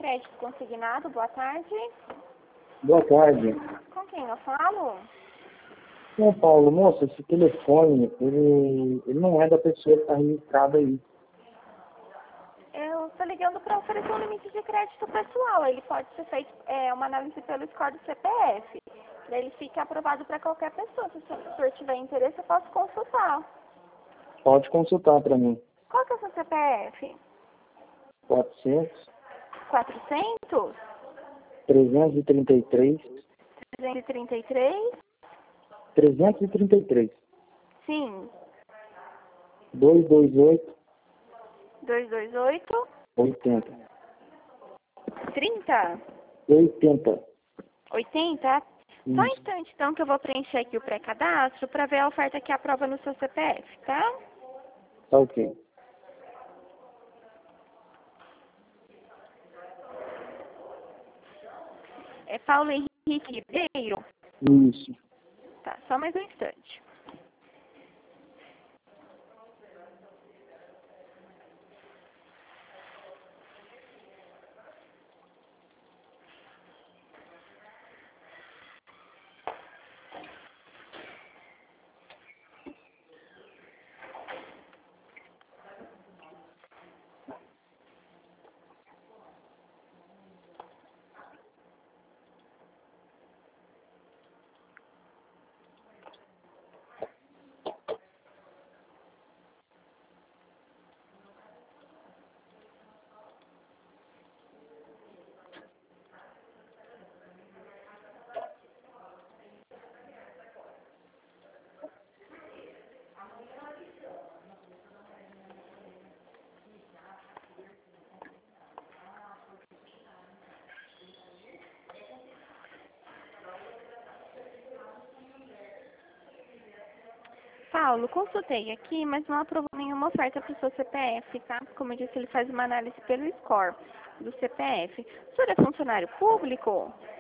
crédito consignado, boa tarde. Boa tarde. Com quem eu falo? São Paulo, moça, esse telefone, ele não é da pessoa que está registrada aí. Eu estou ligando para oferecer um limite de crédito pessoal. Ele pode ser feito uma análise pelo score do CPF. Daí ele fica aprovado para qualquer pessoa. Se o senhor tiver interesse, eu posso consultar. Pode consultar para mim. Qual que é o seu CPF? 400, 400? 333, 333? 333, Sim. 228, 228? 80. 30? 80. 80? Só um Isso. instante, então, que eu vou preencher aqui o pré-cadastro para ver a oferta que aprova no seu CPF, tá? Tá ok. É Paulo Henrique Ribeiro? Isso. Tá, só mais um instante. Paulo, consultei aqui, mas não aprovou nenhuma oferta para o seu CPF, tá? Como eu disse, ele faz uma análise pelo score do CPF. O senhor é funcionário público?